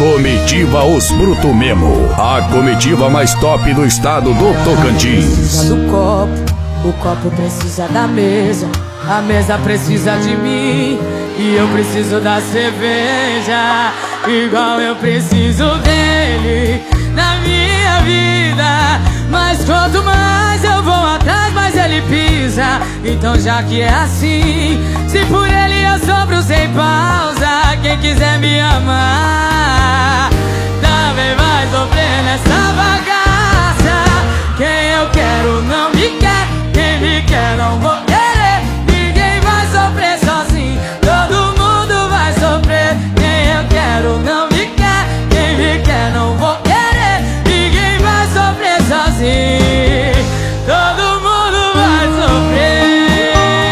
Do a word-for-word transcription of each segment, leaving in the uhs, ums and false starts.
Comitiva Os Bruto Mesmo, a comitiva mais top do estado do Tocantins. Precisa do copo, o copo precisa da mesa, a mesa precisa de mim e eu preciso da cerveja, igual eu preciso dele na minha vida. Mas quanto mais eu vou atrás, mais ele pisa. Então já que é assim, se por ele eu sofro sem pausa, quem quiser me amar também vai sofrer nessa bagaça. Quem eu quero não me quer, quem me quer não vou querer. Ninguém vai sofrer sozinho, todo mundo vai sofrer. Quem eu quero não me quer, quem me quer não vou querer. Ninguém vai sofrer sozinho, todo mundo vai sofrer.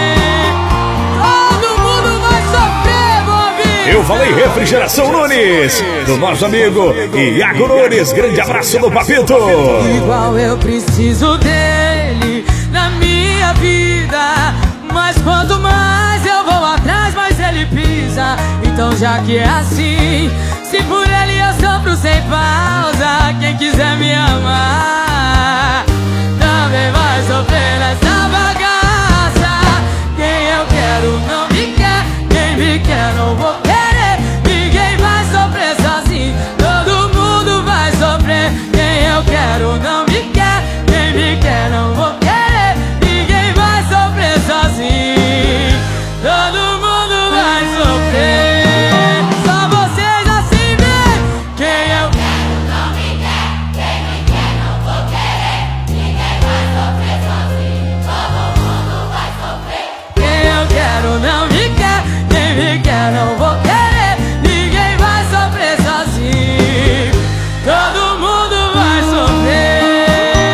Todo mundo vai sofrer, vou ouvir. Eu falei Refrigeração Nunes, do nosso amigo Iago Nunes. Grande abraço do Papito. Igual eu preciso dele na minha vida, mas quanto mais eu vou atrás, mais ele pisa. Então já que é assim, se por ele eu sofro sem pausa, quem quiser me amar também vai sofrer nessa bagaça. Quem eu quero não me quer, quem me quer não vou querer. Ninguém vai sofrer sozinho, todo mundo vai sofrer. Quem eu quero não me quer, quem me quer não vou querer. Ninguém vai sofrer sozinho, todo mundo vai sofrer. Só vocês assim mesmo. Quem eu quero não me quer, quem me quer não vou querer. Ninguém vai sofrer sozinho, todo mundo vai sofrer. Quem eu quero não me quer, quem me quer não vou querer. Ninguém vai sofrer sozinho, todo mundo vai sofrer.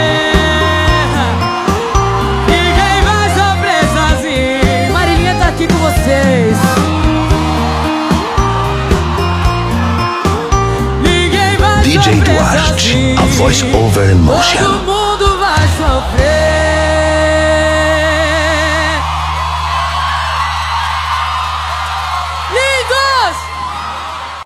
Ninguém vai sofrer sozinho. Marilinha tá aqui com vocês. Ninguém vai D J sofrer Duarte, sozinho, a voice over emotion. todo mundo